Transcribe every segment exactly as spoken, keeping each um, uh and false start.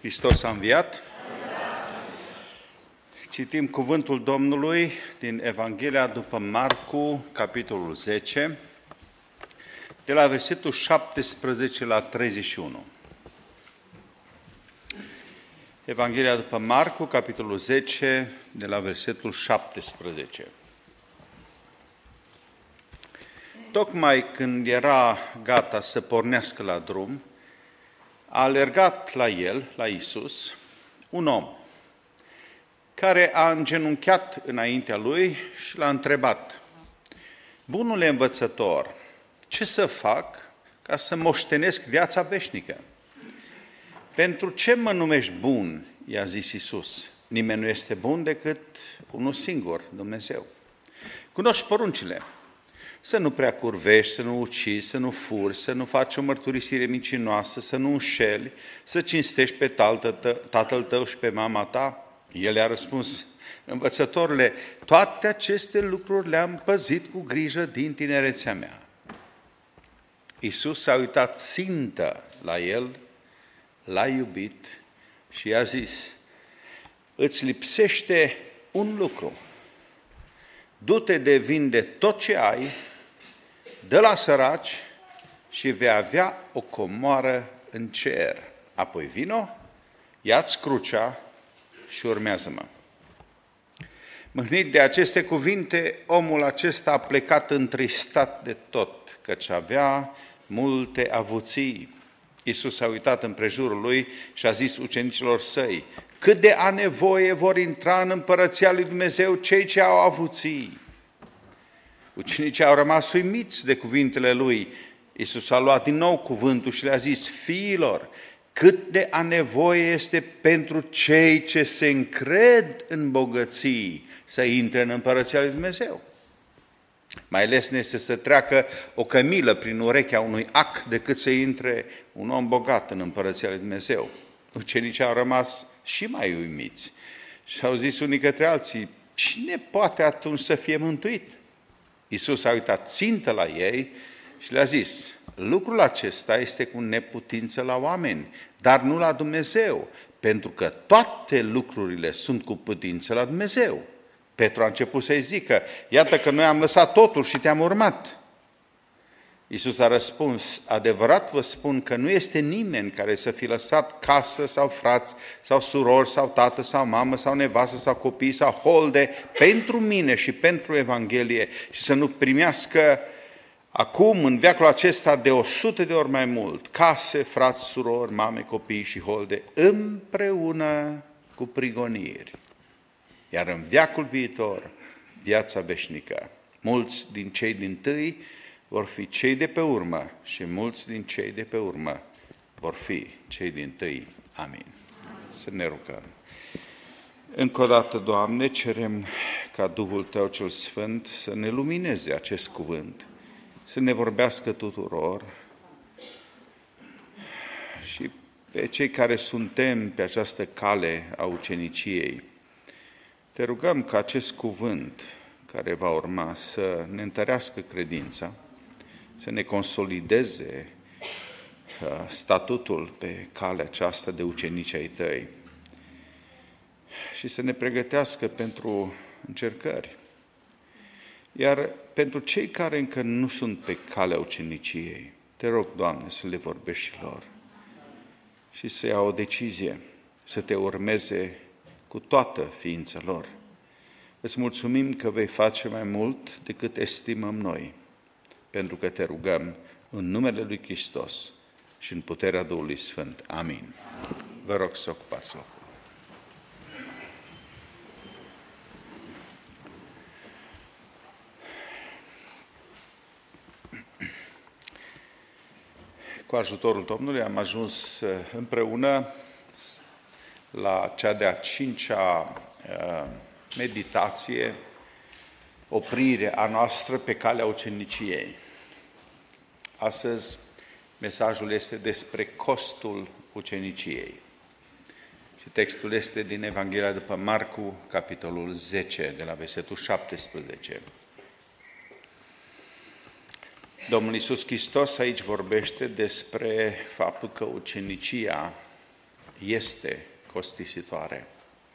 Hristos a înviat. Citim cuvântul Domnului din Evanghelia după Marcu, capitolul zece, de la versetul șaptesprezece la treizeci și unu. Evanghelia după Marcu, capitolul zece, de la versetul șaptesprezece. Tocmai când era gata să pornească la drum, a alergat la el, la Iisus, un om care a îngenunchiat înaintea lui și l-a întrebat: Bunule învățător, ce să fac ca să moștenesc viața veșnică? Pentru ce mă numești bun? I-a zis Iisus. Nimeni nu este bun decât unul singur, Dumnezeu. Cunoști poruncile: să nu prea curvești, să nu ucizi, să nu furi, să nu faci o mărturisire mincinoasă, să nu înșeli, să cinstești pe tatăl tău și pe mama ta. El i-a răspuns: învățătorule, toate aceste lucruri le-am păzit cu grijă din tinerețea mea. Iisus s-a uitat țintă la el, l-a iubit și i-a zis: îți lipsește un lucru. Du-te de vinde tot ce ai, dă la săraci și vei avea o comoară în cer. Apoi vino, ia-ți crucea și urmează-mă. Mâhnit de aceste cuvinte, omul acesta a plecat întristat de tot, căci avea multe avuții. Iisus a uitat împrejurul lui și a zis ucenicilor săi: cât de a nevoie vor intra în împărăția lui Dumnezeu cei ce au avuții. Ucenicii au rămas uimiți de cuvintele lui. Iisus a luat din nou cuvântul și le-a zis: fiilor, cât de a nevoie este pentru cei ce se încred în bogății să intre în împărăția lui Dumnezeu. Mai lesne este să treacă o cămilă prin urechea unui ac decât să intre un om bogat în împărăția lui Dumnezeu. Ucenicii au rămas și mai uimiți și au zis unii către alții: cine poate atunci să fie mântuit? Iisus a uitat țintă la ei și le-a zis: lucrul acesta este cu neputință la oameni, dar nu la Dumnezeu, pentru că toate lucrurile sunt cu putință la Dumnezeu. Petru a început să-i zică: iată că noi am lăsat totul și te-am urmat. Iisus a răspuns: adevărat vă spun că nu este nimeni care să fi lăsat casă sau frați sau surori sau tată sau mamă sau nevastă sau copii sau holde pentru mine și pentru Evanghelie și să nu primească acum, în veacul acesta, de o sută de ori mai mult, case, frați, surori, mame, copii și holde, împreună cu prigoniri. Iar în veacul viitor, viața veșnică. Mulți din cei dintâi vor fi cei de pe urmă și mulți din cei de pe urmă vor fi cei dintâi. Amin. Să ne rugăm. Încă o dată, Doamne, cerem ca Duhul Tău cel Sfânt să ne lumineze acest cuvânt, să ne vorbească tuturor și pe cei care suntem pe această cale a uceniciei. Te rugăm ca acest cuvânt care va urma să ne întărească credința, să ne consolideze statutul pe calea aceasta de ucenici ai Tăi și să ne pregătească pentru încercări. Iar pentru cei care încă nu sunt pe calea uceniciei, te rog, Doamne, să le vorbești și lor și să ia o decizie, să Te urmeze cu toată ființa lor. Îți mulțumim că vei face mai mult decât estimăm noi, pentru că Te rugăm în numele Lui Hristos și în puterea Duhului Sfânt. Amin. Vă rog să ocupați locul. Cu ajutorul Domnului am ajuns împreună la cea de-a cincea meditație, oprire a noastră pe calea uceniciei. Astăzi mesajul este despre costul uceniciei. Și textul este din Evanghelia după Marcu, capitolul zece, de la versetul șaptesprezece. Domnul Iisus Hristos aici vorbește despre faptul că ucenicia este costisitoare.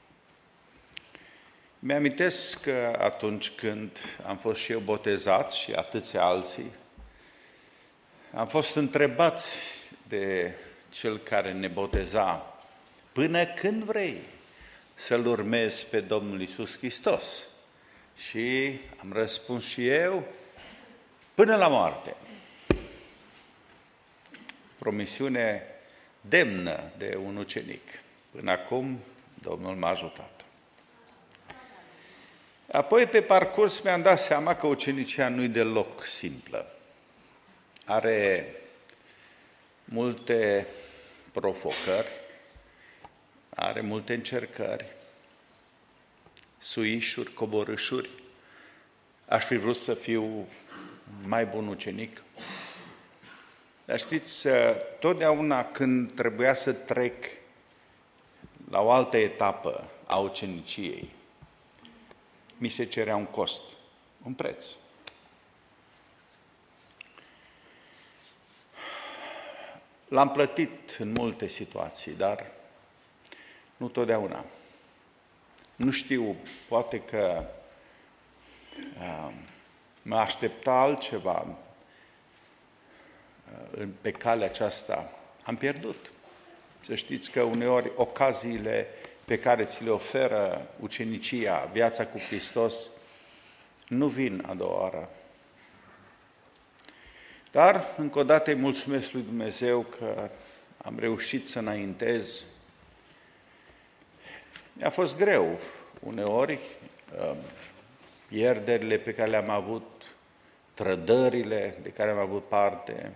Mi-amintesc că atunci când am fost și eu botezat și atâția alții, am fost întrebați de cel care ne boteza: până când vrei să-L urmezi pe Domnul Iisus Hristos? Și am răspuns și eu: până la moarte. Promisiune demnă de un ucenic. Până acum, Domnul m-a ajutat. Apoi, pe parcurs, mi-am dat seama că ucenicia nu-i deloc simplă. Are multe provocări, are multe încercări, suișuri, coborâșuri. Aș fi vrut să fiu mai bun ucenic. Dar știți, totdeauna când trebuia să trec la o altă etapă a uceniciei, mi se cerea un cost, un preț. L-am plătit în multe situații, dar nu totdeauna. Nu știu, poate că uh, mă aștepta altceva uh, pe calea aceasta. Am pierdut. Să știți că uneori ocaziile pe care ți le oferă ucenicia, viața cu Hristos, nu vin a doua oară. Dar, încă o dată, îi mulțumesc lui Dumnezeu că am reușit să înaintez. Mi-a fost greu uneori, pierderile pe care le-am avut, trădările de care am avut parte.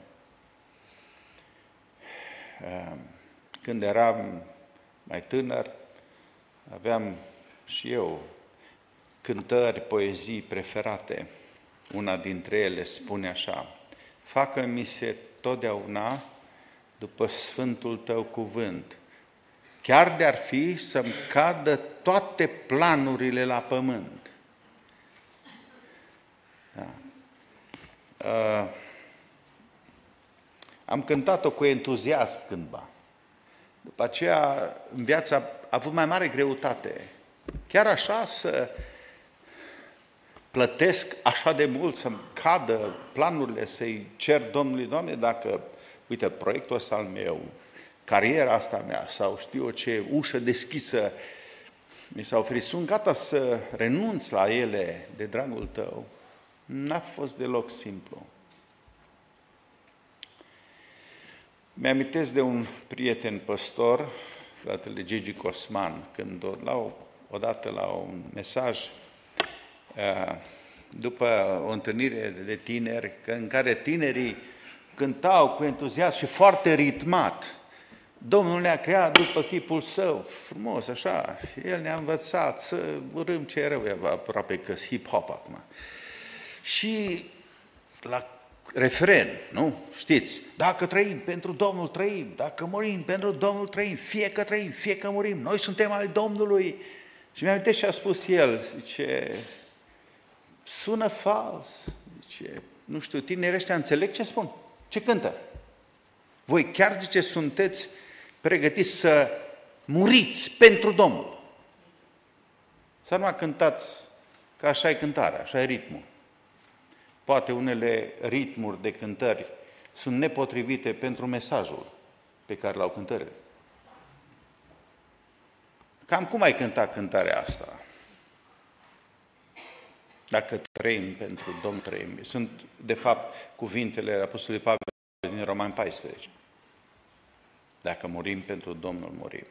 Când eram mai tânăr, aveam și eu cântări, poezii preferate. Una dintre ele spune așa: facă-mi se totdeauna după Sfântul Tău cuvânt, chiar de-ar fi să-mi cadă toate planurile la pământ. Da. Uh, am cântat-o cu entuziasm cândva. După aceea, în viața a avut mai mare greutate. Chiar așa să plătesc așa de mult, să-mi cadă planurile, să-i cer Domnului: Doamne, dacă, uite, proiectul ăsta al meu, cariera asta mea, sau știu eu ce, ușă deschisă mi s-a oferit, sunt gata să renunț la ele de dragul Tău. N-a fost deloc simplu. Mi-amintesc de un prieten păstor, fratele Gigi Cosman, când la o, odată la un mesaj, după o întâlnire de tineri, în care tinerii cântau cu entuziasm și foarte ritmat. Domnul ne-a creat după chipul Său, frumos, așa. El ne-a învățat să urâm ce e rău, e aproape că hip-hop acum. Și la refren, nu? Știți, dacă trăim pentru Domnul trăim, dacă murim pentru Domnul trăim, fie că trăim, fie că murim, noi suntem al Domnului. Și mi-am amintit și a spus el, zice, sună fals, zice, nu știu, tinerii ăștia înțeleg ce spun, ce cântă. Voi chiar, zice, sunteți pregătiți să muriți pentru Domnul. Să nu cântați că așa e cântarea, așa e ritmul. Poate unele ritmuri de cântări sunt nepotrivite pentru mesajul pe care l-au cântările. Cam cum ai cânta cântarea asta? Dacă trăim pentru Domn trăim. Sunt, de fapt, cuvintele Apostolului Pavel din Romani paisprezece. Dacă murim pentru Domnul, murim.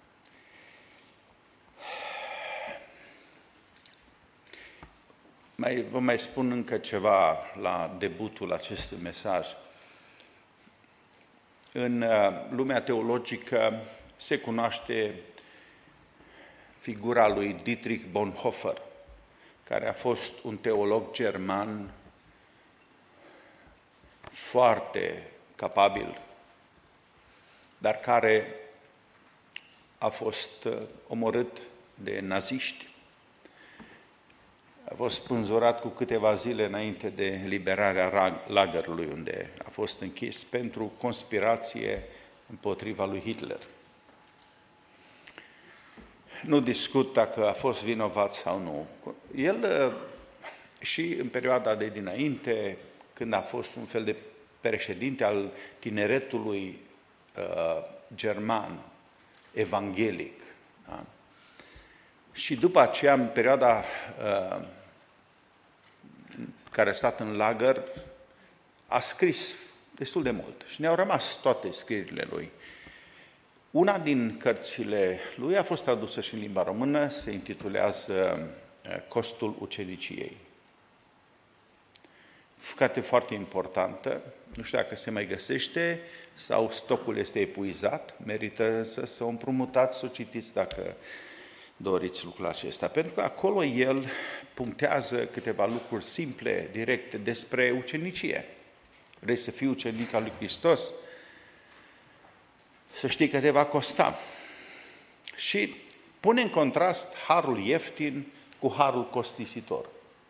Mai, vă mai spun încă ceva la debutul acestui mesaj. În lumea teologică se cunoaște figura lui Dietrich Bonhoeffer, care a fost un teolog german foarte capabil, dar care a fost omorât de naziști. A fost spânzurat cu câteva zile înainte de liberarea lagărului, unde a fost închis pentru conspirație împotriva lui Hitler. nu discut dacă a fost vinovat sau nu. El și în perioada de dinainte, când a fost un fel de președinte al tineretului uh, german, evanghelic, da? Și după aceea, în perioada uh, care a stat în lagăr, a scris destul de mult și ne-au rămas toate scrierile lui. Una din cărțile lui a fost tradusă și în limba română, se intitulează Costul uceniciei. Carte foarte importantă, nu știu dacă se mai găsește sau stocul este epuizat, merită însă să o împrumutați, să o citiți dacă doriți lucrul acesta, pentru că acolo el punctează câteva lucruri simple, directe, despre ucenicie. Vrei să fii ucenic al lui Hristos? Să știi că te va costa. Și pune în contrast harul ieftin cu harul costisitor.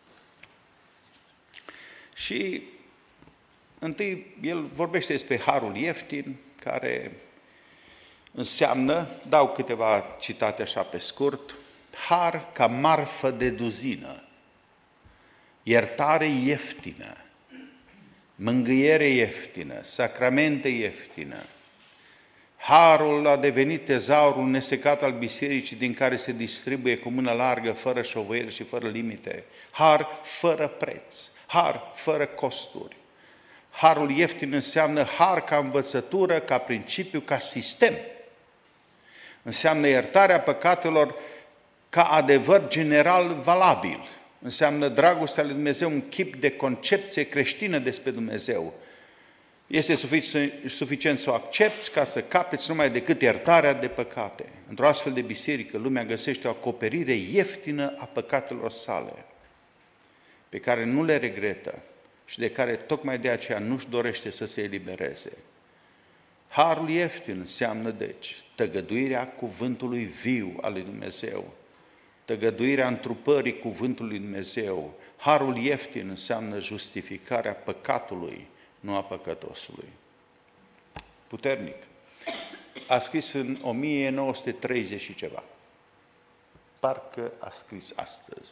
Și întâi el vorbește despre harul ieftin, care înseamnă, dau câteva citate așa pe scurt, har ca marfă de duzină, iertare ieftină, mângâiere ieftină, sacramente ieftină. Harul a devenit tezaurul nesecat al bisericii din care se distribuie cu mână largă, fără șovăieli și fără limite. Har fără preț, har fără costuri. Harul ieftin înseamnă har ca învățătură, ca principiu, ca sistem. Înseamnă iertarea păcatelor ca adevăr general valabil. Înseamnă dragostea lui Dumnezeu, un chip de concepție creștină despre Dumnezeu. Este suficient să o accepți ca să capeți numai decât iertarea de păcate. Într-o astfel de biserică, lumea găsește o acoperire ieftină a păcatelor sale, pe care nu le regretă și de care tocmai de aceea nu-și dorește să se elibereze. Harul ieftin înseamnă, deci, tăgăduirea cuvântului viu al lui Dumnezeu, tăgăduirea întrupării cuvântului lui Dumnezeu. Harul ieftin înseamnă justificarea păcatului, nu a păcătosului. Puternic. A scris în o mie nouă sute treizeci și ceva. Parcă a scris astăzi.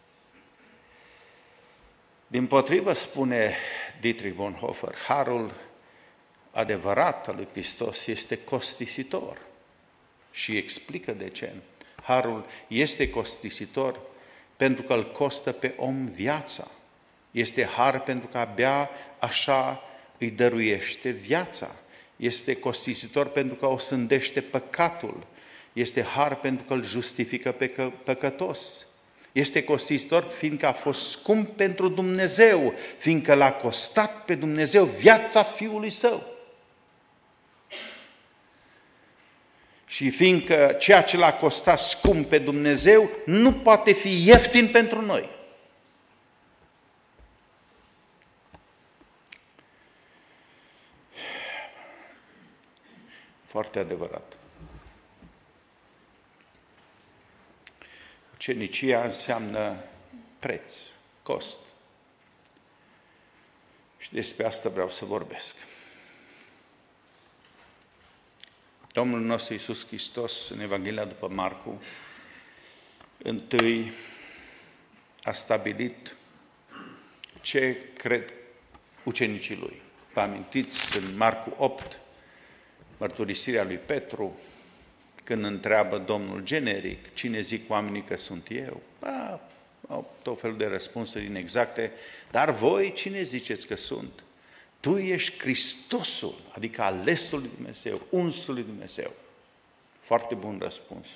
Dimpotrivă, spune Dietrich Bonhoeffer, harul adevărat al lui Hristos este costisitor. Și explică de ce. Harul este costisitor pentru că îl costă pe om viața. Este har pentru că abia așa îi dăruiește viața. Este costisitor pentru că o sândește păcatul. Este har pentru că îl justifică pe păcătos. Este costisitor fiindcă a fost scump pentru Dumnezeu, fiindcă l-a costat pe Dumnezeu viața Fiului Său. Și fiindcă ceea ce l-a costat scump pe Dumnezeu nu poate fi ieftin pentru noi. Foarte adevărat. Ucenicia înseamnă preț, cost. Și despre asta vreau să vorbesc. Domnul nostru Iisus Hristos, în Evanghelia după Marcu, întâi a stabilit ce cred ucenicii lui. Vă amintiți în Marcu opt, mărturisirea lui Petru, când întreabă Domnul generic, cine zic oamenii că sunt eu? A, au tot felul de răspunsuri inexacte, dar voi cine ziceți că sunt? Tu ești Hristosul, adică alesul lui Dumnezeu, unsul lui Dumnezeu. Foarte bun răspuns.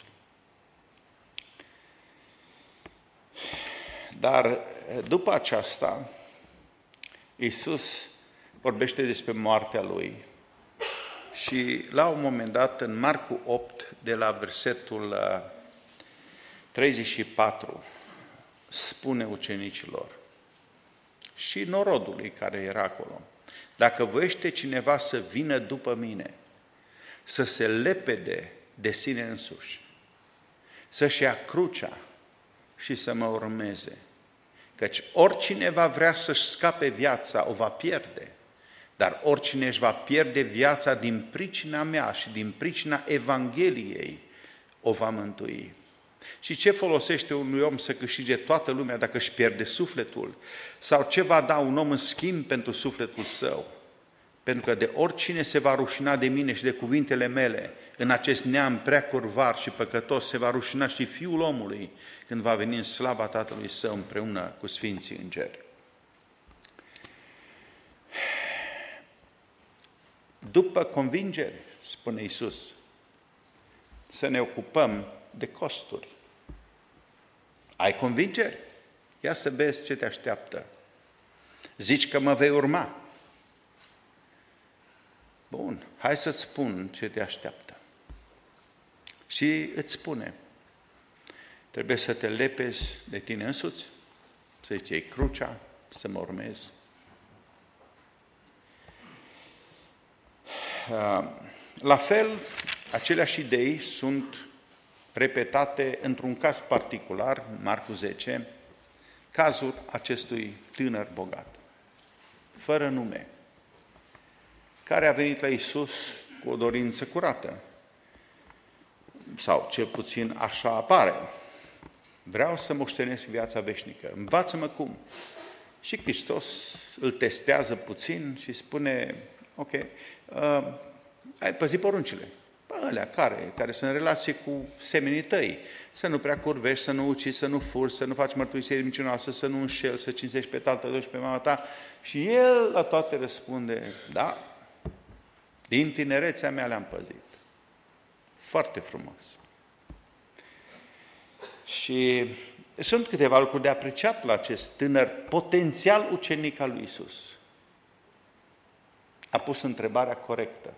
Dar după aceasta, Iisus vorbește despre moartea Lui. Și la un moment dat, în Marcu opt, de la versetul treizeci și patru, spune ucenicilor și norodului care era acolo: dacă voiește cineva să vină după mine, să se lepede de sine însuși, să-și ia crucea și să mă urmeze. Căci oricine va vrea să-și scape viața, o va pierde. Dar oricine își va pierde viața din pricina mea și din pricina Evangheliei, o va mântui. Și ce folosește unui om să câștige toată lumea dacă își pierde sufletul? Sau ce va da un om în schimb pentru sufletul său? Pentru că de oricine se va rușina de mine și de cuvintele mele, în acest neam prea curvar și păcătos, se va rușina și Fiul omului când va veni în slava Tatălui Său împreună cu Sfinții Îngeri. După convingeri, spune Iisus, să ne ocupăm de costuri. Ai convingeri? Ia să vezi ce te așteaptă. Zici că mă vei urma. Bun, hai să-ți spun ce te așteaptă. Și îți spune, trebuie să te lepezi de tine însuți, să-ți iei crucea, să mă urmezi. La fel, aceleași idei sunt repetate într-un caz particular, Marcu zece, cazul acestui tânăr bogat, fără nume, care a venit la Iisus cu o dorință curată, sau cel puțin așa apare. Vreau să moștenesc viața veșnică, învață-mă cum. Și Hristos îl testează puțin și spune, ok, uh, ai păzit poruncile. Bă, alea care, care sunt în relație cu semenii tăi. Să nu prea curvești, să nu ucizi, să nu furi, să nu faci mărturisire mincinoasă, să nu înșeli, să cinstești pe tatăl tău și pe mama ta. Și el la toate răspunde, da, din tinerețea mea le-am păzit. Foarte frumos. Și sunt câteva lucruri de apreciat la acest tânăr potențial ucenic al lui Iisus. A pus întrebarea corectă.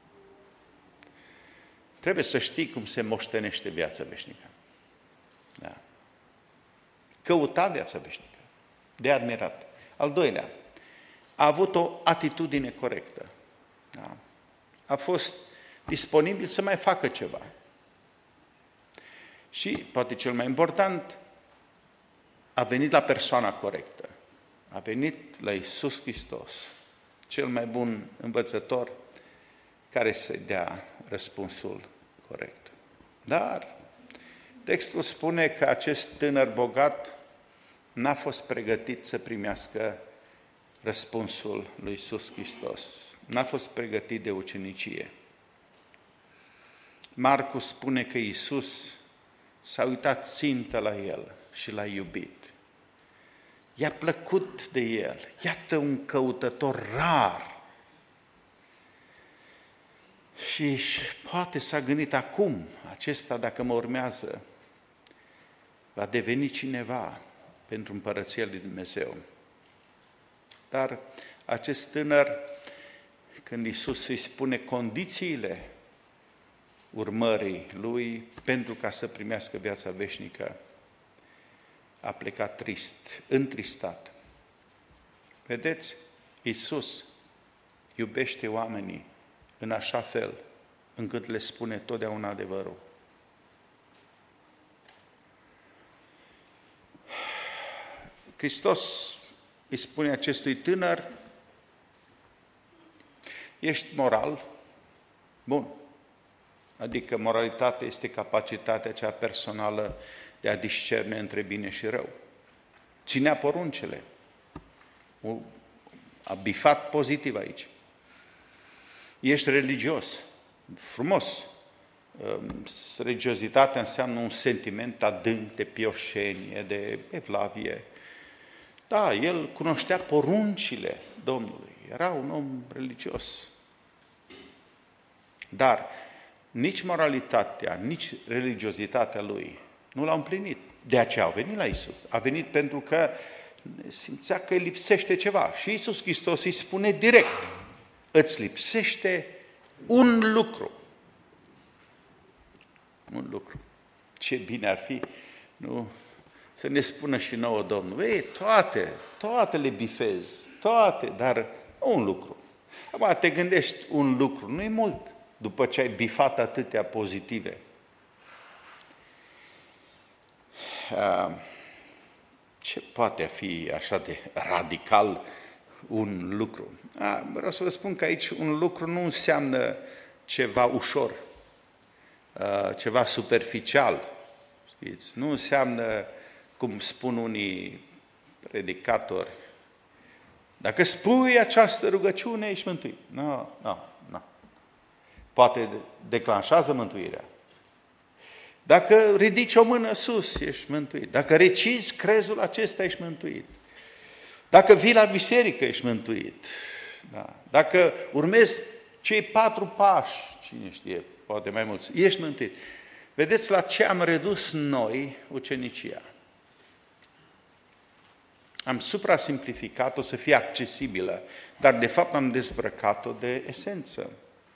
Trebuie să știi cum se moștenește viața veșnică. Da. Căuta viața veșnică. De admirat. Al doilea, a avut o atitudine corectă. Da. A fost disponibil să mai facă ceva. Și, poate cel mai important, a venit la persoana corectă. A venit la Iisus Hristos, cel mai bun învățător, care să-i dea răspunsul corect. Dar textul spune că acest tânăr bogat n-a fost pregătit să primească răspunsul lui Iisus Hristos. N-a fost pregătit de ucenicie. Marcu spune că Iisus s-a uitat țintă la el și l-a iubit. I-a plăcut de el. Iată un căutător rar. Și poate s-a gândit acum, acesta dacă mă urmează, va deveni cineva pentru împărăția lui Dumnezeu. Dar acest tânăr, când Iisus îi spune condițiile urmării lui pentru ca să primească viața veșnică, a plecat trist, întristat. Vedeți, Iisus iubește oamenii în așa fel încât le spune totdeauna adevărul. Hristos îi spune acestui tânăr, ești moral? Bun. Adică moralitatea este capacitatea cea personală de a discerne între bine și rău. Ținea poruncele. A bifat pozitiv aici. Ești religios. Frumos. Religiozitatea înseamnă un sentiment adânc de pioșenie, de evlavie. Da, el cunoștea poruncile Domnului. Era un om religios. Dar nici moralitatea, nici religiozitatea lui nu l-a împlinit. De aceea a venit la Iisus. A venit pentru că simțea că îi lipsește ceva. Și Iisus Hristos îi spune direct, îți lipsește un lucru. Un lucru. Ce bine ar fi, nu? Să ne spună și nouă Domnul, ei, toate, toate le bifezi, toate, dar un lucru. Acum te gândești, un lucru, nu e mult, după ce ai bifat atâtea pozitive. Ce poate fi așa de radical un lucru? A, vreau să vă spun că aici un lucru nu înseamnă ceva ușor, ceva superficial, Știți? Nu înseamnă, cum spun unii predicatori, dacă spui această rugăciune, ești mântuit. Nu, nu, nu. Poate declanșează mântuirea. Dacă ridici o mână sus, ești mântuit. Dacă recizi crezul acesta, ești mântuit. Dacă vii la biserică, ești mântuit. Da. Dacă urmezi cei patru pași, cine știe, poate mai mulți, ești mântuit. Vedeți la ce am redus noi ucenicia. Am suprasimplificat-o să fie accesibilă, dar de fapt am dezbrăcat-o de esență.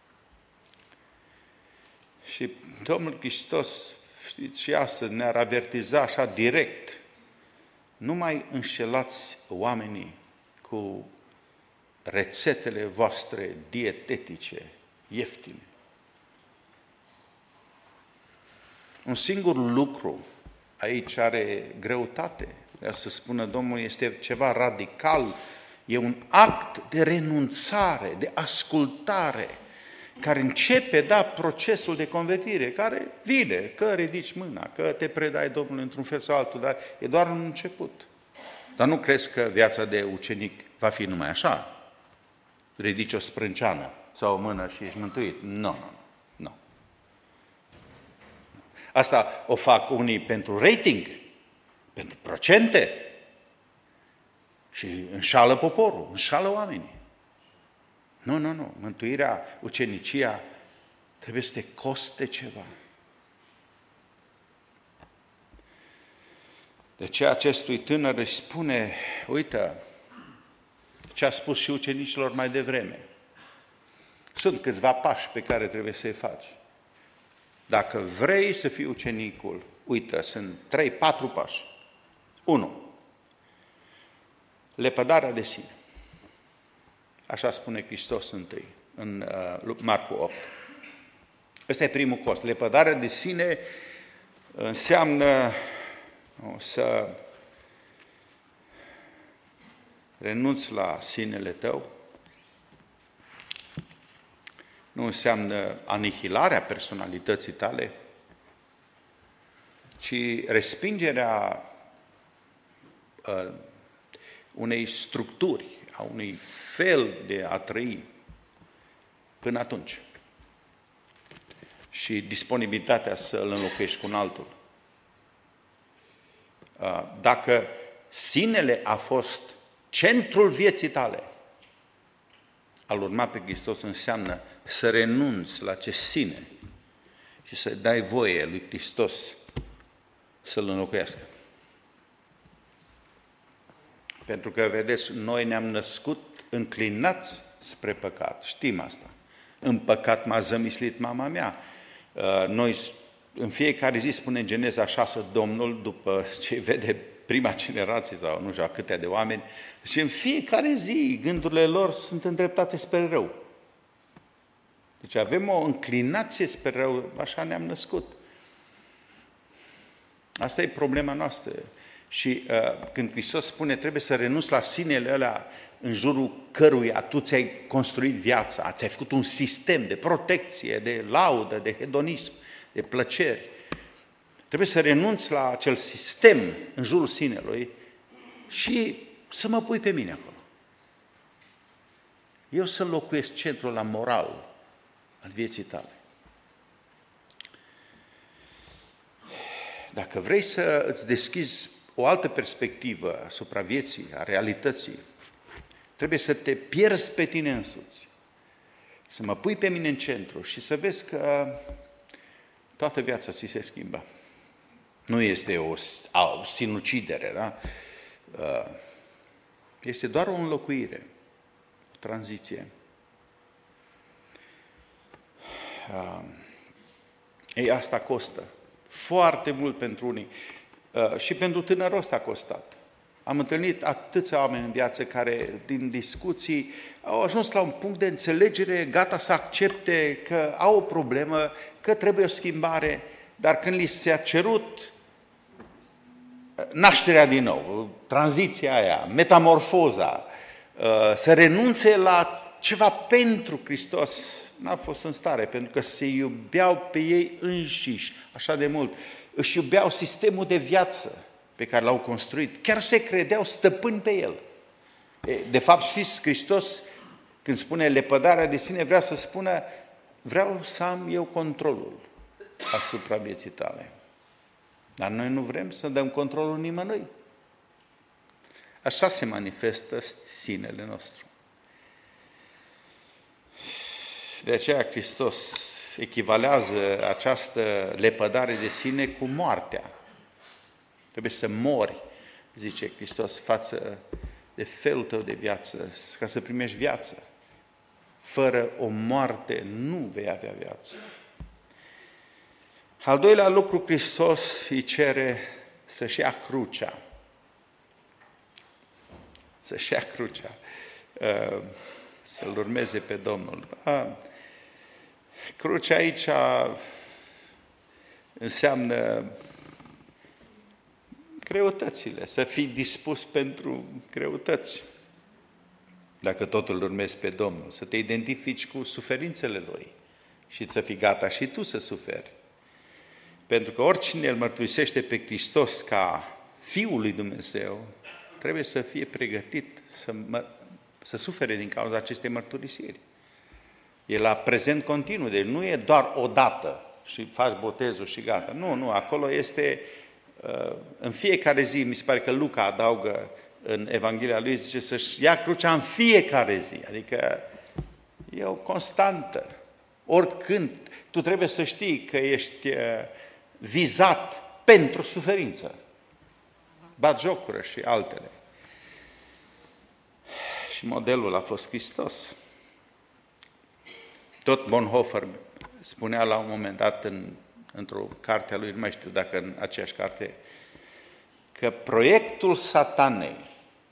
Și Domnul Hristos, știți, și astăzi ne-ar avertiza așa direct, nu mai înșelați oamenii cu rețetele voastre dietetice ieftine. Un singur lucru aici are greutate. Vreau să spună Domnul, este ceva radical, e un act de renunțare, de ascultare, care începe, da, procesul de convertire, care vine, că ridici mâna, că te predai Domnului într-un fel sau altul, dar e doar un început. Dar nu crezi că viața de ucenic va fi numai așa? Ridici o sprânceană sau o mână și ești mântuit? Nu, nu, nu. Asta o fac unii pentru rating, pentru procente și înșală poporul, înșală oamenii. Nu, nu, nu. Mântuirea, ucenicia trebuie să te coste ceva. De ce acestui tânăr își spune, uite, ce a spus și ucenicilor mai devreme. Sunt câțiva pași pe care trebuie să-i faci. Dacă vrei să fii ucenicul, uite, sunt trei, patru pași. Unu. Lepădarea de sine. Așa spune Hristos întâi, în uh, Marcu opt. Ăsta e primul cost. Lepădarea de sine înseamnă o, să renunți la sinele tău. Nu înseamnă anihilarea personalității tale, ci respingerea uh, unei structuri, a unui fel de a trăi până atunci. Și disponibilitatea să îl înlocuiești cu un altul. Dacă sinele a fost centrul vieții tale, a-L urma pe Hristos înseamnă să renunți la ce sine și să dai voie lui Hristos să-L înlocuiască. Pentru că, vedeți, noi ne-am născut înclinați spre păcat. Știm asta. În păcat m-a zămislit mama mea. Noi, în fiecare zi, spune în Geneza șase, Domnul, după ce vede prima generație sau nu știu câtea de oameni, și în fiecare zi gândurile lor sunt îndreptate spre rău. Deci avem o înclinație spre rău, așa ne-am născut. Asta e problema noastră. Și uh, când Hristos spune, trebuie să renunți la sinele ăla în jurul căruia tu ți-ai construit viața, ți-ai făcut un sistem de protecție, de laudă, de hedonism, de plăceri. Trebuie să renunți la acel sistem în jurul sinelui și să mă pui pe mine acolo. Eu să locuiesc centrul la moral al vieții tale. Dacă vrei să îți deschizi o altă perspectivă asupra vieții, a realității, trebuie să te pierzi pe tine însuți, să mă pui pe mine în centru și să vezi că toată viața ți se schimbă. Nu este o, o sinucidere, da? Este doar o înlocuire, o tranziție. Ei, asta costă foarte mult pentru unii. Și pentru tânărul ăsta a costat. Am întâlnit atâția oameni în viață care, din discuții, au ajuns la un punct de înțelegere, gata să accepte că au o problemă, că trebuie o schimbare, dar când li s-a cerut nașterea din nou, tranziția aia, metamorfoza, să renunțe la ceva pentru Hristos, n-a fost în stare, pentru că se iubeau pe ei înșiși așa de mult. Își iubeau sistemul de viață pe care l-au construit. Chiar se credeau stăpâni pe el. De fapt, știți, Hristos, când spune lepădarea de sine, vrea să spună, vreau să am eu controlul asupra vieții tale. Dar noi nu vrem să dăm controlul nimănui. Așa se manifestă sinele nostru. De aceea Hristos echivalează această lepădare de sine cu moartea. Trebuie să mori, zice Hristos, față de felul tău de viață, ca să primești viață. Fără o moarte nu vei avea viață. Al doilea lucru, Hristos îi cere să-și ia crucea. Să-și ia crucea. Să-L urmeze pe Domnul. Crucea aici înseamnă greutățile, să fii dispus pentru greutăți. Dacă tot îl urmezi pe Domnul, să te identifici cu suferințele Lui și să fii gata și tu să suferi. Pentru că oricine îl mărturisește pe Hristos ca Fiul lui Dumnezeu, trebuie să fie pregătit să, mă, să sufere din cauza acestei mărturisiri. E la prezent continuu, deci nu e doar o dată și faci botezul și gata. Nu, nu, acolo este în fiecare zi, mi se pare că Luca adaugă în Evanghelia lui, zice să-și ia crucea în fiecare zi, adică e o constantă. Oricând, tu trebuie să știi că ești vizat pentru suferință. Batjocură și altele. Și modelul a fost Hristos. Tot Bonhoeffer spunea la un moment dat în, într-o carte a lui, nu mai știu dacă în aceeași carte, că proiectul satanei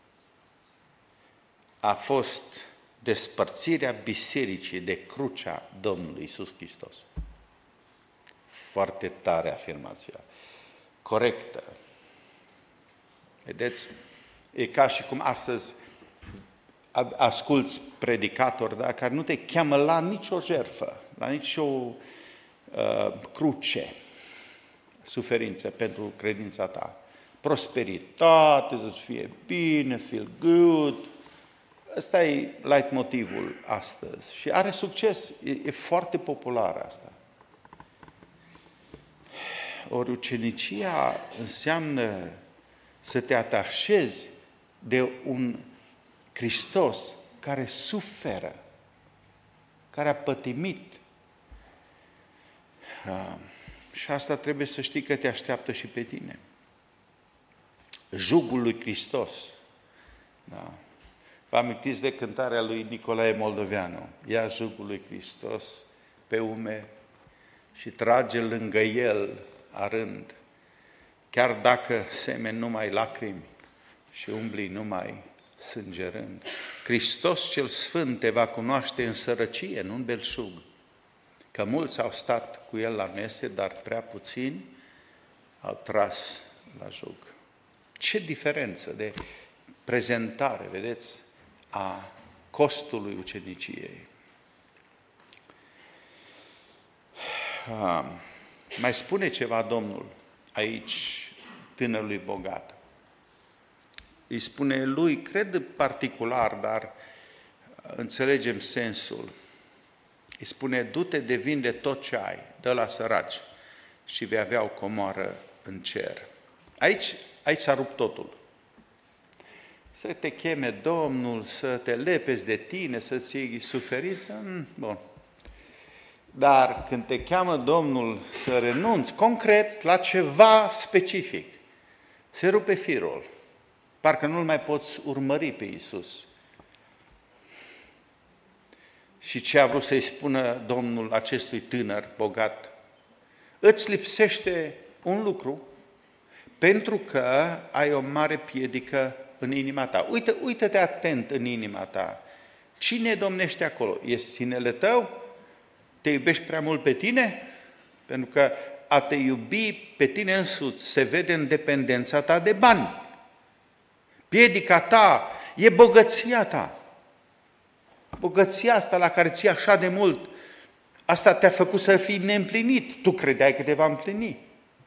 a fost despărțirea bisericii de crucea Domnului Iisus Hristos. Foarte tare afirmația. Corectă. Vedeți? E ca și cum astăzi asculți predicatori, da, care nu te cheamă la nicio jertfă, la nicio uh, cruce, suferință pentru credința ta. Prosperitate, să-ți fie bine, feel good. Ăsta e leitmotivul astăzi și are succes. E, e foarte popular asta. Ori ucenicia înseamnă să te atașezi de un Hristos care suferă, care a pătimit. Și asta trebuie să știi că te așteaptă și pe tine. Jugul lui Hristos. Da. Vă amintiți de cântarea lui Nicolae Moldoveanu? Ia jugul lui Hristos pe ume și trage lângă el arând, chiar dacă semeni numai lacrimi și umbli numai sângerând. Hristos cel Sfânt te va cunoaște în sărăcie, nu în belșug, că mulți au stat cu el la mese, dar prea puțini au tras la jug. Ce diferență de prezentare, vedeți, a costului uceniciei. Ah, mai spune ceva Domnul aici tânărului bogat. Îi spune lui, cred particular, dar înțelegem sensul. Îi spune, du-te de vinde tot ce ai, dă la săraci și vei avea o comoară în cer. Aici, aici s-a rupt totul. Să te cheme Domnul, să te lepezi de tine, să-ți iei suferință, bun. Dar când te cheamă Domnul să renunți concret la ceva specific, se rupe firul. Parcă nu-L mai poți urmări pe Iisus. Și ce a vrut să-i spună Domnul acestui tânăr bogat? Îți lipsește un lucru, pentru că ai o mare piedică în inima ta. Uită, uită-te atent în inima ta. Cine domnește acolo? E sinele tău? Te iubești prea mult pe tine? Pentru că a te iubi pe tine însuți se vede în dependența ta de bani. Piedica ta e bogăția ta. Bogăția asta la care ții așa de mult Asta te-a făcut să fii neîmplinit. Tu credeai că te va împlini.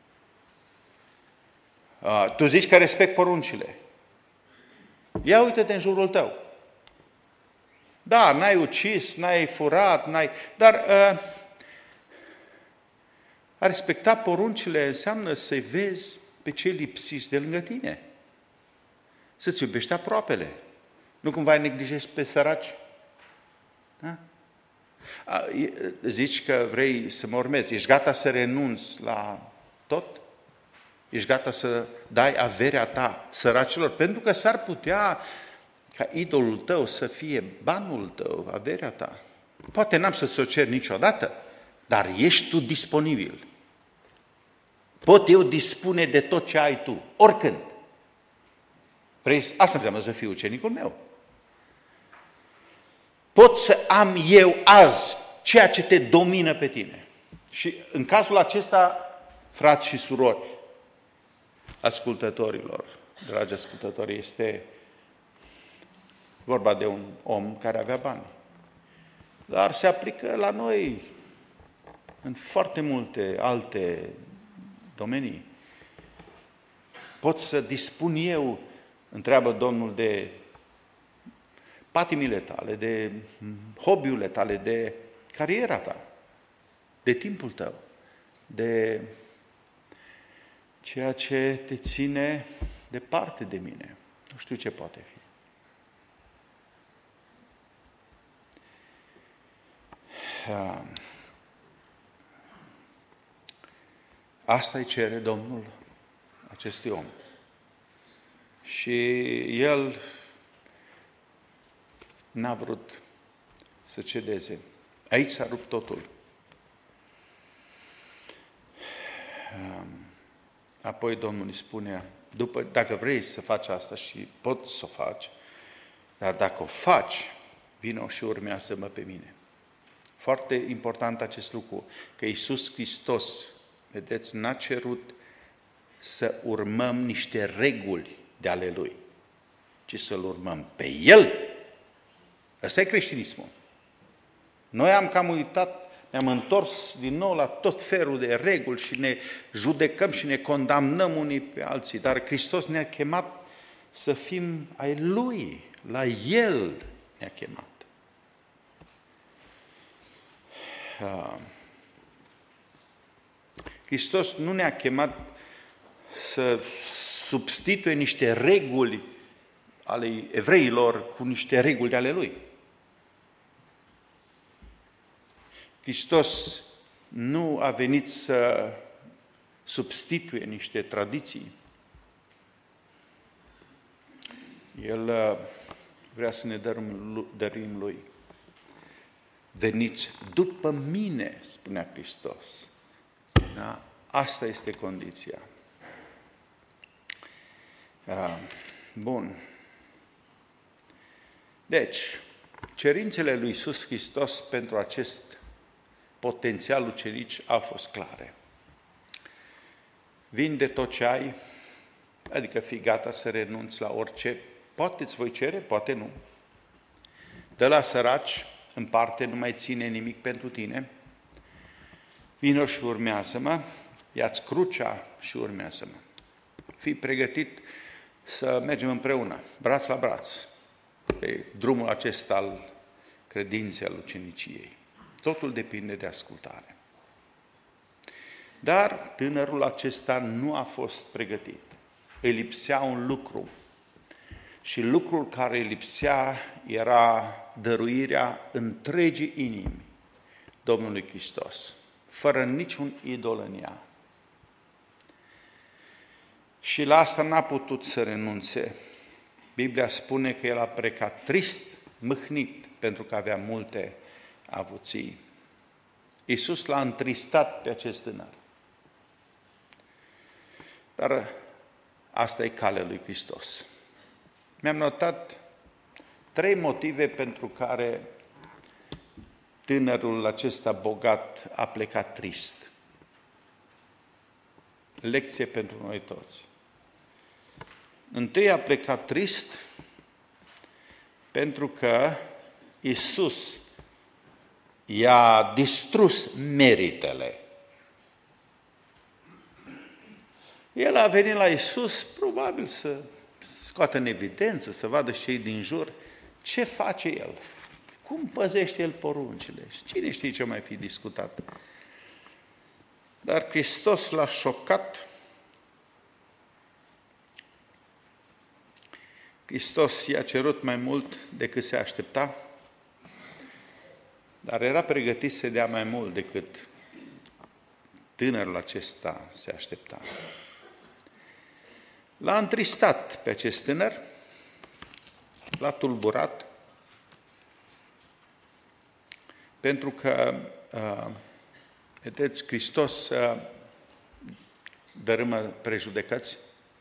Uh, tu zici că respect poruncile. Ia uite-te în jurul tău. Da, n-ai ucis, n-ai furat, n-ai... Dar uh, a respecta poruncile înseamnă să-i vezi pe cei lipsiți de lângă tine. Să-ți iubești aproapele. Nu cumva îi neglijezi pe săraci? Da? A, zici că vrei să mă urmezi. Ești gata să renunți la tot? Ești gata să dai averea ta săracilor? Pentru că s-ar putea ca idolul tău să fie banul tău, averea ta. Poate n-am să-ți o cer niciodată, dar ești tu disponibil. Pot eu dispune de tot ce ai tu, oricând. Vrei? Asta înseamnă să fii ucenicul meu. Pot să am eu azi ceea ce te domină pe tine. Și în cazul acesta, frați și surori, ascultătorilor, dragi ascultători, este vorba de un om care avea bani. Dar se aplică la noi în foarte multe alte domenii. Pot să dispun eu, întreabă Domnul, de patimile tale, de hobby-urile tale, de cariera ta, de timpul tău, de ceea ce te ține departe de mine. Nu știu ce poate fi. Asta îi cere Domnul acestui om. Și el n-a vrut să cedeze. Aici s-a rupt totul. Apoi Domnul îi spune, după, dacă vrei să faci asta și poți să o faci, dar dacă o faci, vină și urmează-mă pe mine. Foarte important acest lucru, că Iisus Hristos, vedeți, n-a cerut să urmăm niște reguli de ale Lui, ci să-L urmăm pe El. Ăsta e creștinismul. Noi am cam uitat, ne-am întors din nou la tot felul de reguli și ne judecăm și ne condamnăm unii pe alții, dar Hristos ne-a chemat să fim ai Lui, la El ne-a chemat. Hristos nu ne-a chemat să substituie niște reguli ale evreilor cu niște reguli ale Lui. Hristos nu a venit să substituie niște tradiții. El vrea să ne dăruim Lui. Veniți după mine, spunea Hristos. Da? Asta este condiția. Bun. Deci, cerințele lui Iisus Hristos pentru acest potențial ucenici au fost clare. Vinde tot ce ai, adică fii gata să renunți la orice. Poate îți voi cere, poate nu. Dă la săraci, în parte nu mai ține nimic pentru tine. Vino și urmează-mă, ia-ți crucea și urmează-mă. Fii pregătit să mergem împreună, braț la braț, pe drumul acesta al credinței, al uceniciei. Totul depinde de ascultare. Dar tânărul acesta nu a fost pregătit. Îi lipsea un lucru. Și lucrul care îi lipsea era dăruirea întregii inimi Domnului Hristos, fără niciun idol în ea. Și la asta n-a putut să renunțe. Biblia spune că el a plecat trist, mâhnit, pentru că avea multe avuții. Iisus l-a întristat pe acest tânăr. Dar asta e calea lui Hristos. Mi-am notat trei motive pentru care tânărul acesta bogat a plecat trist. Lecție pentru noi toți. Întâi a plecat trist pentru că Iisus i-a distrus meritele. El a venit la Iisus probabil să scoată în evidență, să vadă și ei din jur ce face El, cum păzește El poruncile și cine știe ce mai fi discutat. Dar Hristos l-a șocat. Hristos i-a cerut mai mult decât se aștepta, dar era pregătit să dea mai mult decât tânărul acesta se aștepta. L-a întristat pe acest tânăr, l-a tulburat, pentru că, uh, vedeți, Hristos uh, dărâmă prejudecăți.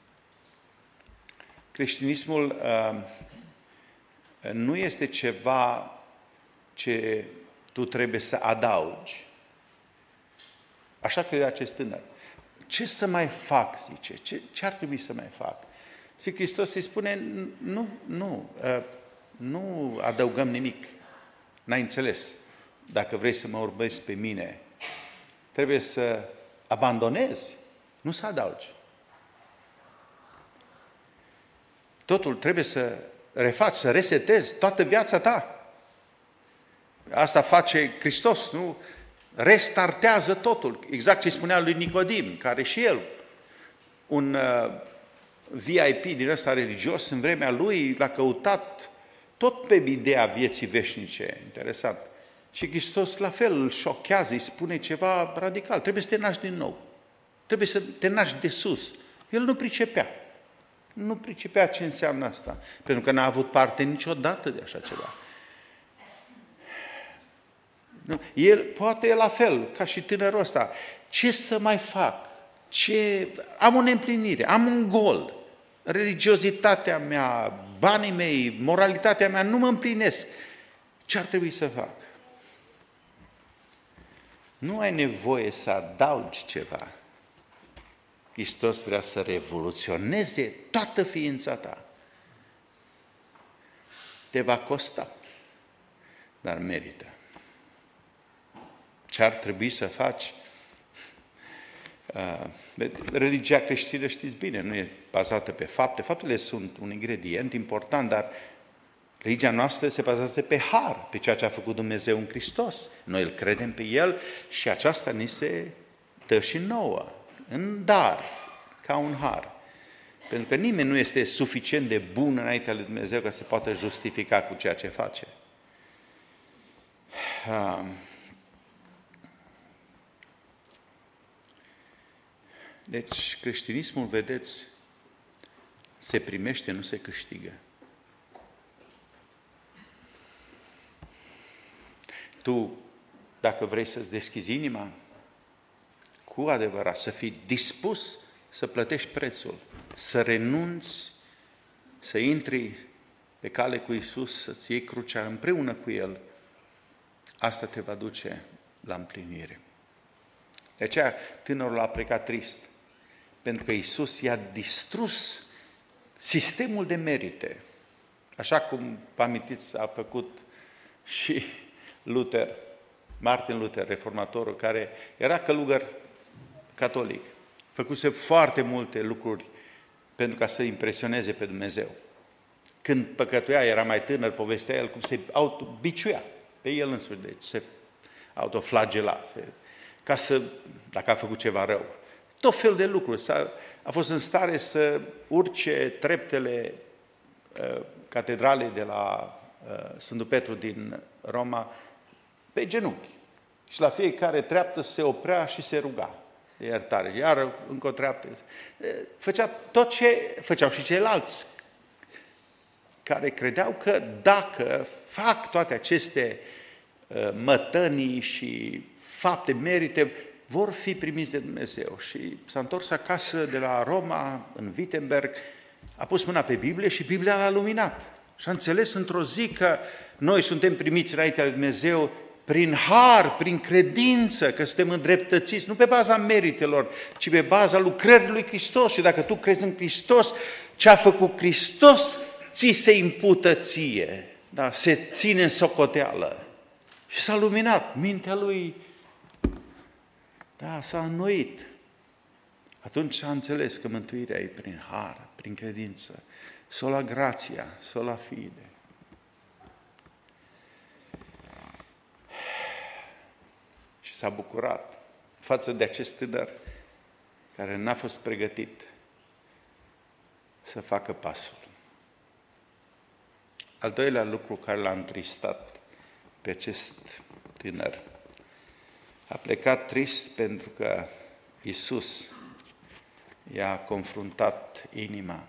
Creștinismul uh, nu este ceva ce tu trebuie să adaugi. Așa credea acest tânăr. Ce să mai fac, zice, ce, ce ar trebui să mai fac? Și Hristos îi spune, nu, nu, uh, nu adăugăm nimic. N-ai înțeles. Dacă vrei să mă urmezi pe mine, trebuie să abandonezi, nu să adaugi. Totul trebuie să refaci, să resetezi toată viața ta. Asta face Hristos, nu? Restartează totul. Exact ce spunea lui Nicodim, care și el, un uh, V I P din ăsta religios, în vremea lui l-a căutat tot pe ideea vieții veșnice. Interesant. Și Hristos la fel îl șochează, îi spune ceva radical. Trebuie să te naști din nou. Trebuie să te naști de sus. El nu pricepea. Nu pricepea ce înseamnă asta. Pentru că n-a avut parte niciodată de așa ceva. Nu. El, poate e la fel, ca și tânărul ăsta. Ce să mai fac? Ce... Am o neîmplinire, am un gol. Religiozitatea mea, banii mei, moralitatea mea nu mă împlinesc. Ce ar trebui să fac? Nu ai nevoie să adaugi ceva. Hristos vrea să revoluționeze toată ființa ta. Te va costa, dar merită. Ce ar trebui să faci? Religia creștină, știți bine, nu e bazată pe fapte. Faptele sunt un ingredient important, dar religia noastră se bazează pe har, pe ceea ce a făcut Dumnezeu în Hristos. Noi îl credem pe El și aceasta ni se dă și nouă, în dar, ca un har. Pentru că nimeni nu este suficient de bun înaintea lui Dumnezeu ca să se poată justifica cu ceea ce face. Deci, creștinismul, vedeți, se primește, nu se câștigă. Tu, dacă vrei să-ți deschizi inima, cu adevărat, să fii dispus să plătești prețul, să renunți, să intri pe cale cu Iisus, să-ți iei crucea împreună cu El, asta te va duce la împlinire. De aceea tânărul a plecat trist, pentru că Iisus i-a distrus sistemul de merite, așa cum, vă amintiți, a făcut și Luther, Martin Luther, reformatorul, care era călugăr catolic. Făcuse foarte multe lucruri pentru ca să impresioneze pe Dumnezeu. Când păcătuia, era mai tânăr, povestea el cum se autobiciuia pe el însuși, deci se autoflagela, se, ca să, dacă a făcut ceva rău. Tot fel de lucruri. S-a, a fost în stare să urce treptele uh, catedralei de la uh, Sfântul Petru din Roma pe genunchi. Și la fiecare treaptă se oprea și se ruga de iertare. Iar încă o treaptă. Făcea tot ce făceau și ceilalți, care credeau că dacă fac toate aceste mătănii și fapte, merite, vor fi primiți de Dumnezeu. Și s-a întors acasă de la Roma, în Wittenberg, a pus mâna pe Biblie și Biblia l-a luminat. Și a înțeles într-o zi că noi suntem primiți înaintea lui Dumnezeu prin har, prin credință, că suntem îndreptățiți, nu pe baza meritelor, ci pe baza lucrării lui Hristos. Și dacă tu crezi în Hristos, ce a făcut Hristos, ți se impută ție, da? Se ține în socoteală. Și s-a luminat, mintea lui, da, s-a înnoit. Atunci a înțeles că mântuirea e prin har, prin credință, sola gratia, sola fide. Și s-a bucurat față de acest tânăr care n-a fost pregătit să facă pasul. Al doilea lucru care l-a întristat pe acest tânăr, a plecat trist pentru că Iisus i-a confruntat inima.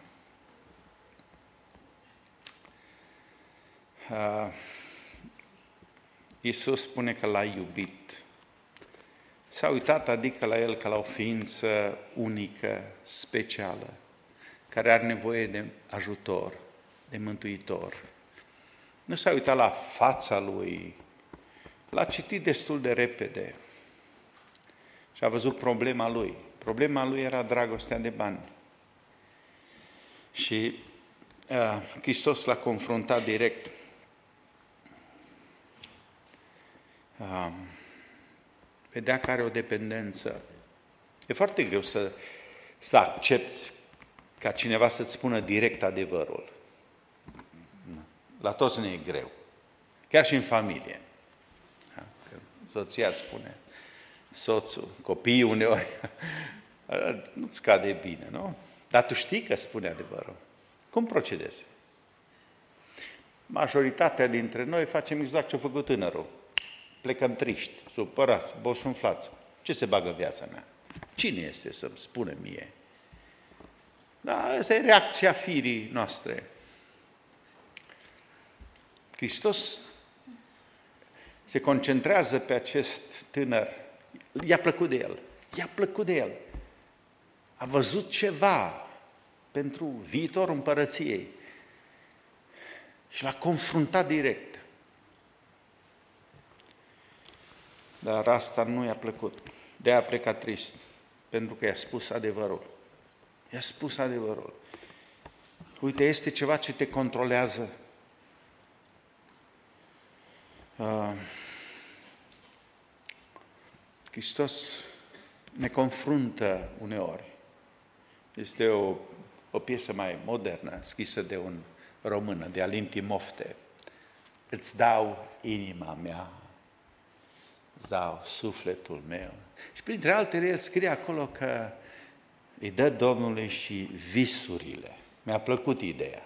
Iisus spune că l-a iubit. S-a uitat adică la el ca la o ființă unică, specială, care are nevoie de ajutor, de mântuitor. Nu s-a uitat la fața lui, l-a citit destul de repede și a văzut problema lui. Problema lui era dragostea de bani. Și uh, Hristos l-a confruntat direct. Uh, vedea că are o dependență. E foarte greu să, să accepți ca cineva să-ți spună direct adevărul. La toți ne e greu. Chiar și în familie. Da? Că soția îți spune, soțul, copiii uneori, nu-ți cade bine, nu? Dar tu știi că spune adevărul. Cum procedezi? Majoritatea dintre noi facem exact ce a făcut tânărul. Plecăm triști, supărați, bosunflați. Ce se bagă viața mea? Cine este să-mi spună mie? Da, asta e reacția firii noastre. Hristos se concentrează pe acest tânăr. I-a plăcut de el. I-a plăcut de el. A văzut ceva pentru viitorul împărăției. Și l-a confruntat direct. Dar asta nu i-a plăcut. De-aia a plecat trist. Pentru că i-a spus adevărul. I-a spus adevărul. Uite, este ceva ce te controlează. Uh, Hristos ne confruntă uneori. Este o, o piesă mai modernă, scrisă de un român, de Alin Timofte. Îți dau inima mea, îți dau sufletul meu. Și printre altele, el scrie acolo că îi dă Domnului și visurile. Mi-a plăcut ideea.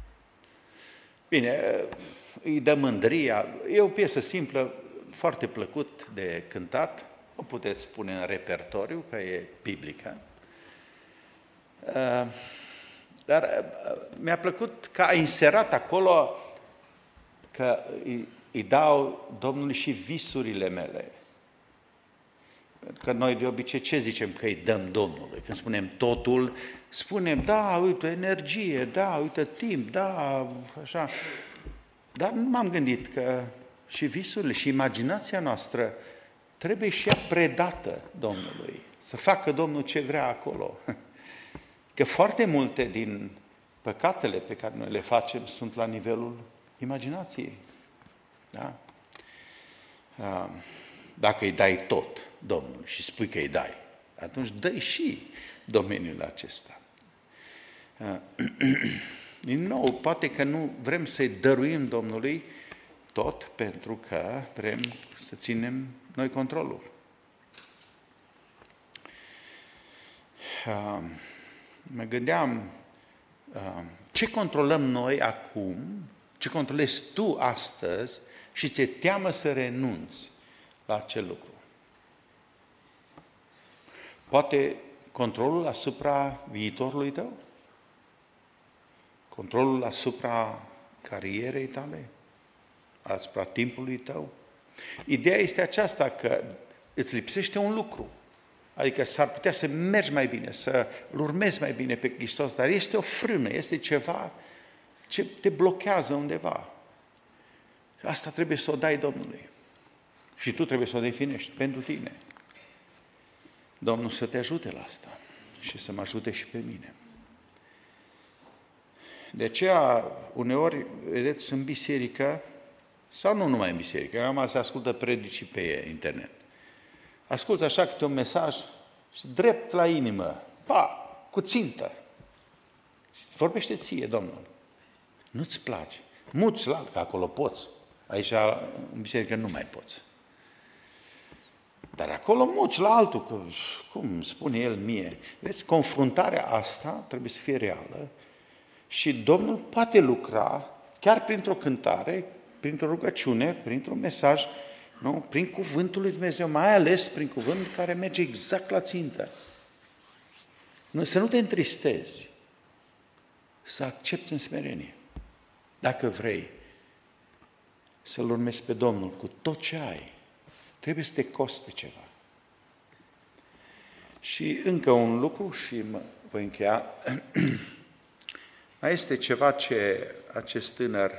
Bine, îi dă mândria. E o piesă simplă, foarte plăcut de cântat. O puteți pune în repertoriu, că e biblică. Dar mi-a plăcut că a inserat acolo că îi, îi dau Domnului și visurile mele. Pentru că noi de obicei ce zicem că îi dăm Domnului? Când spunem totul, spunem, da, uite, energie, da, uite, timp, da, așa. Dar nu m-am gândit că și visurile și imaginația noastră trebuie și ea predată Domnului. Să facă Domnul ce vrea acolo. Că foarte multe din păcatele pe care noi le facem sunt la nivelul imaginației. Da? Dacă îi dai tot Domnului și spui că îi dai, atunci dă-i și domeniul acesta. Din nou, poate că nu vrem să-i dăruim Domnului tot pentru că vrem să ținem noi controlul. Mă gândeam, ce controlăm noi acum, ce controlezi tu astăzi și ți-e teamă să renunți la acel lucru. Poate controlul asupra viitorului tău? Controlul asupra carierei tale? Asupra timpului tău? Ideea este aceasta, că îți lipsește un lucru. Adică s-ar putea să mergi mai bine, să-L urmezi mai bine pe Hristos, dar este o frână, este ceva ce te blochează undeva. Asta trebuie să o dai Domnului. Și tu trebuie să o definești pentru tine. Domnul să te ajute la asta și să mă ajute și pe mine. De aceea, uneori, vedeți, în biserică, Sau nu numai în biserică, acum se ascultă predicii pe internet. Asculți așa câte un mesaj și drept la inimă, pa, cu țintă. Vorbește ție, Domnul. Nu-ți place. Muți la că acolo poți. Aici, în biserică, nu mai poți. Dar acolo muți la altul, că, cum spune el mie. Vezi, confruntarea asta trebuie să fie reală și Domnul poate lucra chiar printr-o cântare, printr-o rugăciune, printr-un mesaj, nu? Prin cuvântul lui Dumnezeu, mai ales prin cuvânt care merge exact la țintă. Nu, să nu te întristezi, să accepti în smerenie. Dacă vrei să-L urmezi pe Domnul cu tot ce ai, trebuie să te coste ceva. Și încă un lucru și mă voi încheia. Mai este ceva ce acest tânăr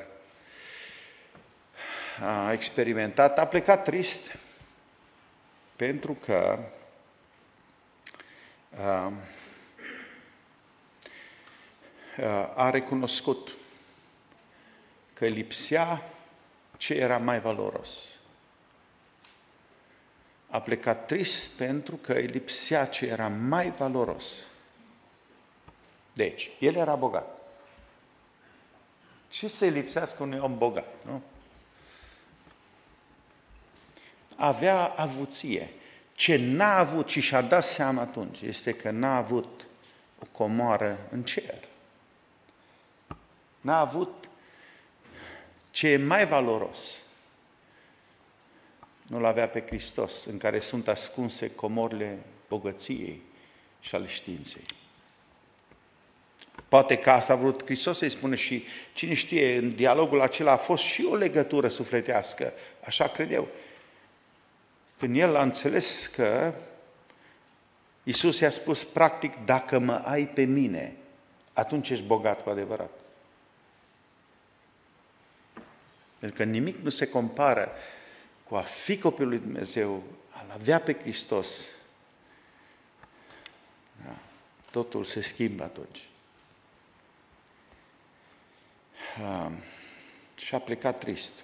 a experimentat. A plecat trist pentru că a, a recunoscut că lipsea ce era mai valoros. A plecat trist pentru că îi lipsea ce era mai valoros. Deci, el era bogat. Ce să-i lipsească unui om bogat, nu? Avea avuție. Ce n-a avut și și-a dat seama atunci este că n-a avut o comoară în cer. N-a avut ce e mai valoros. Nu-L avea pe Hristos, în care sunt ascunse comorile bogăției și ale științei. Poate că asta a vrut Hristos să-i spună și cine știe, în dialogul acela a fost și o legătură sufletească, așa cred eu. Când el a înțeles că Iisus i-a spus practic, dacă mă ai pe mine, atunci ești bogat cu adevărat. Pentru că nimic nu se compară cu a fi copilul lui Dumnezeu, a-L avea pe Hristos. Da. Totul se schimbă atunci. Uh, și a plecat trist.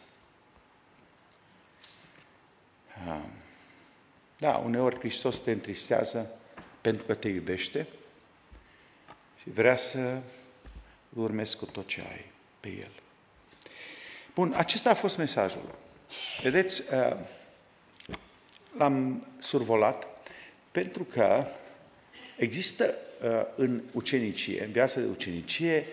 Uh, da, uneori Hristos te întristează pentru că te iubește și vrea să urmezi cu tot ce ai pe El. Bun, acesta a fost mesajul. Vedeți, uh, l-am survolat pentru că există uh, în ucenicie, în viața de ucenicie,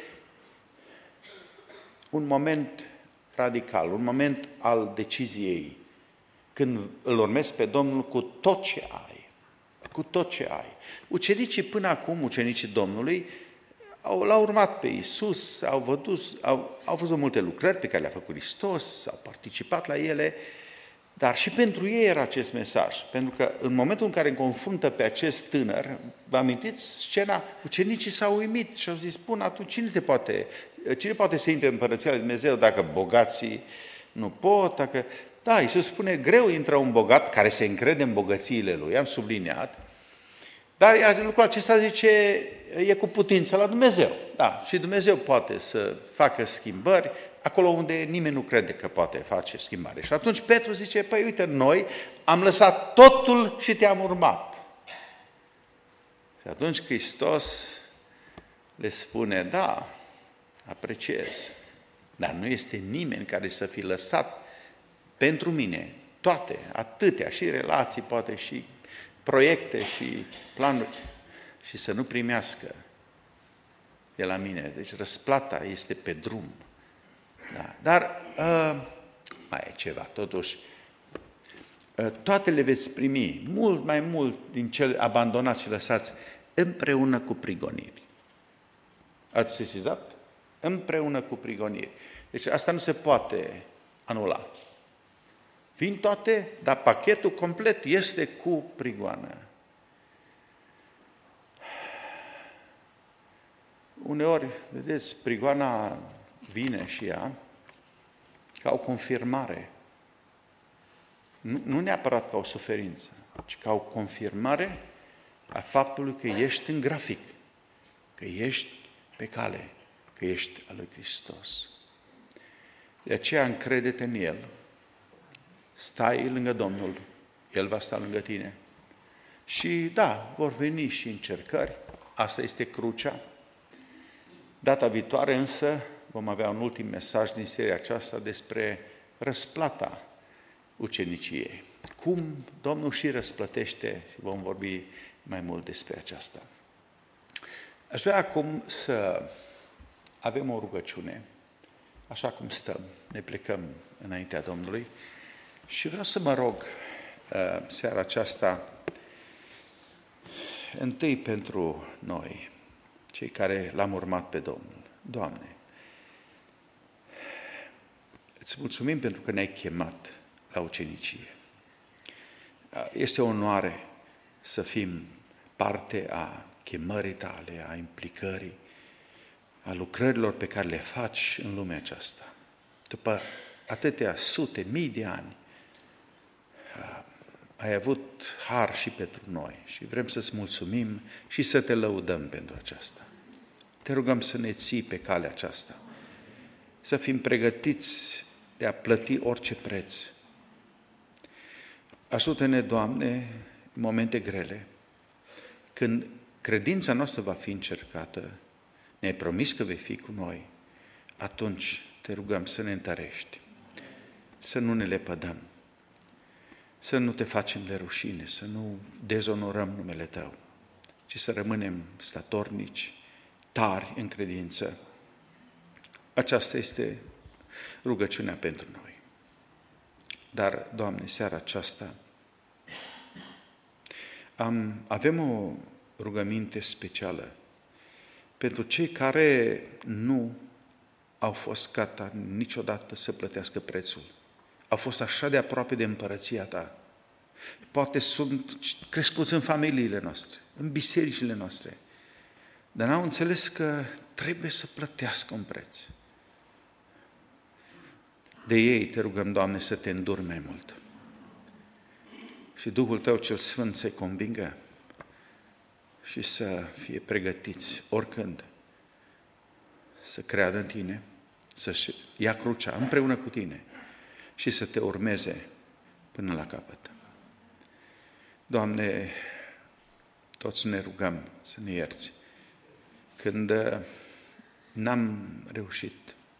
un moment radical, un moment al deciziei, când îl urmezi pe Domnul cu tot ce ai, cu tot ce ai. Ucenicii până acum, ucenicii Domnului, au, l-au urmat pe Iisus, au văzut, au, au văzut multe lucrări pe care le-a făcut Hristos, au participat la ele, dar și pentru ei era acest mesaj. Pentru că în momentul în care îl confruntă pe acest tânăr, vă amintiți scena? Ucenicii s-au uimit și au zis, spun, atunci cine, te poate, cine poate să intre în Împărăția lui Dumnezeu dacă bogații nu pot? Dacă... Da, Iisus spune, greu intră un bogat care se încrede în bogățiile lui, am subliniat, dar lucrul acesta zice, e cu putință la Dumnezeu. Da, și Dumnezeu poate să facă schimbări acolo unde nimeni nu crede că poate face schimbare. Și atunci Petru zice, păi uite, noi am lăsat totul și te-am urmat. Și atunci Hristos le spune, da, apreciez, dar nu este nimeni care să fi lăsat pentru mine toate, atâtea, și relații, poate și proiecte și planuri, și să nu primească de la mine. Deci răsplata este pe drum. Da. Dar uh, mai e ceva, totuși. Uh, toate le veți primi, mult mai mult din cele abandonați și lăsați, împreună cu prigoniri. Ați sesizat? Împreună cu prigoniri. Deci asta nu se poate anula. Vin toate, dar pachetul complet este cu prigoană. Uneori, vedeți, prigoana vine și ea ca o confirmare. Nu, nu neapărat ca o suferință, ci ca o confirmare a faptului că ești în grafic, că ești pe cale, că ești al lui Hristos. De aceea încrede-te în El. Stai lângă Domnul, El va sta lângă tine. Și da, vor veni și încercări, asta este crucea. Data viitoare însă vom avea un ultim mesaj din seria aceasta despre răsplata uceniciei. Cum Domnul și răsplătește și vom vorbi mai mult despre aceasta. Aș vrea acum să avem o rugăciune, așa cum stăm, ne plecăm înaintea Domnului și vreau să mă rog uh, seara aceasta întâi pentru noi, cei care l-am urmat pe Domnul. Doamne, îți mulțumim pentru că ne-ai chemat la ucenicie. Este o onoare să fim parte a chemării tale, a implicării, a lucrărilor pe care le faci în lumea aceasta. După atâtea sute, mii de ani, ai avut har și pentru noi și vrem să-ți mulțumim și să te lăudăm pentru aceasta. Te rugăm să ne ții pe calea aceasta, să fim pregătiți de a plăti orice preț. Ajută-ne, Doamne, în momente grele, când credința noastră va fi încercată, ne-ai promis că vei fi cu noi, atunci te rugăm să ne întărești, să nu ne lepădăm, să nu te facem de rușine, să nu dezonorăm numele Tău, ci să rămânem statornici, tari în credință. Aceasta este rugăciunea pentru noi. Dar, Doamne, seara aceasta am, avem o rugăminte specială pentru cei care nu au fost gata niciodată să plătească prețul. Au fost așa de aproape de împărăția Ta. Poate sunt crescuți în familiile noastre, în bisericile noastre, dar n-au înțeles că trebuie să plătească un preț. De ei te rugăm, Doamne, să te înduri mai mult. Și Duhul Tău cel Sfânt să-i convingă și să fie pregătiți oricând să creadă în Tine, să-și ia crucea împreună cu Tine și să Te urmeze până la capăt. Doamne, toți ne rugăm să ne ierți când n-am reușit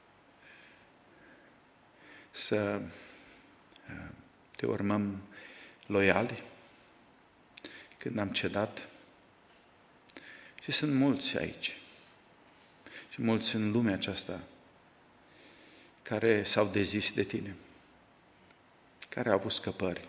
să Te urmăm loiali, când am cedat. Și sunt mulți aici și mulți în lumea aceasta care s-au dezis de Tine, care au avut scăpări.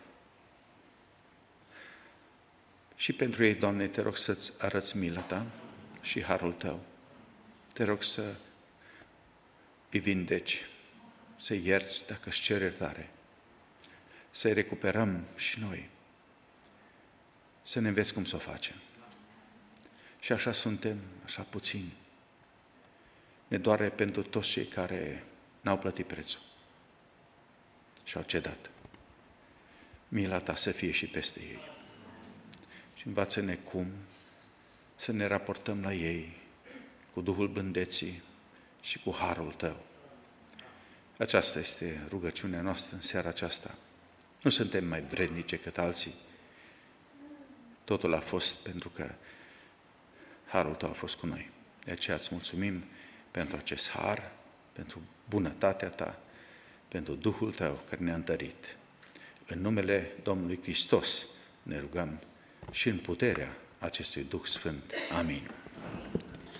Și pentru ei, Doamne, te rog să-ți arăți mila Ta și harul Tău. Te rog să îi vindeci, să-i ierți dacă își cer iertare, să-i recuperăm și noi, să ne înveți cum să o facem. Și așa suntem, așa puțini. Ne doare pentru toți cei care n-au plătit prețul și au cedat. Mila Ta să fie și peste ei. Și învață-ne cum să ne raportăm la ei cu Duhul blândeții și cu harul Tău. Aceasta este rugăciunea noastră în seara aceasta. Nu suntem mai vrednici decât alții. Totul a fost pentru că harul Tău a fost cu noi. De aceea îți mulțumim pentru acest har, pentru bunătatea Ta, pentru Duhul Tău care ne-a întărit. În numele Domnului Hristos ne rugăm și în puterea acestui Duh Sfânt. Amin.